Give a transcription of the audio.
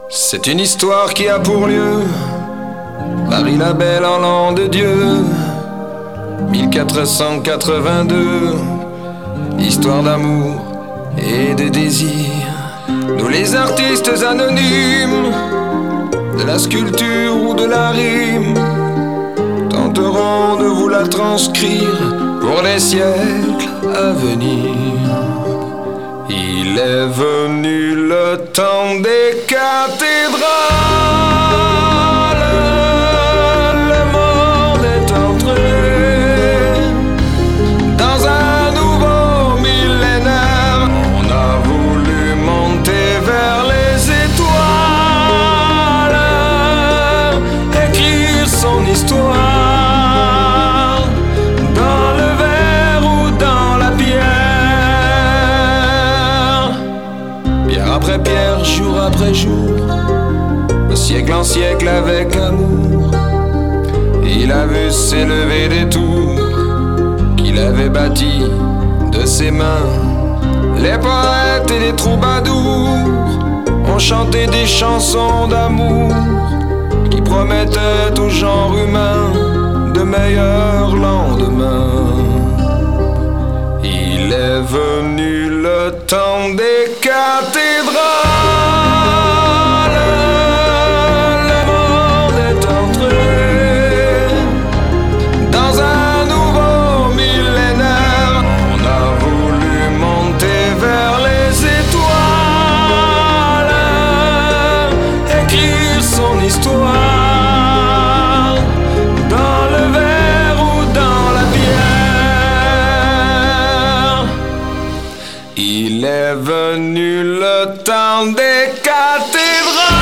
C'est une histoire qui a pour lieu Paris la Belle en l'an de Dieu 1482. Histoire d'amour et de désir. Nous les artistes anonymes de la sculpture ou de la rime tenterons de vous la transcrire pour les siècles à venir. Il est venu le temps des cathédrales. Le monde est entré dans un nouveau millénaire. On a voulu monter vers les étoiles, écrire son histoire dans le verre ou dans la pierre. Pierre après pierre, jour après jour, de siècle en siècle avec amour, il a vu s'élever des tours qu'il avait bâties de ses mains. Les poètes et les troubadours ont chanté des chansons d'amour qui promettaient au genre humain de meilleurs lendemains. Il est venu le temps des cathédrales. Le monde est entré dans un nouveau millénaire. On a voulu monter vers les étoiles, écrire son histoire dans le verre ou dans la pierre. Il est venu le temps des cathédrales.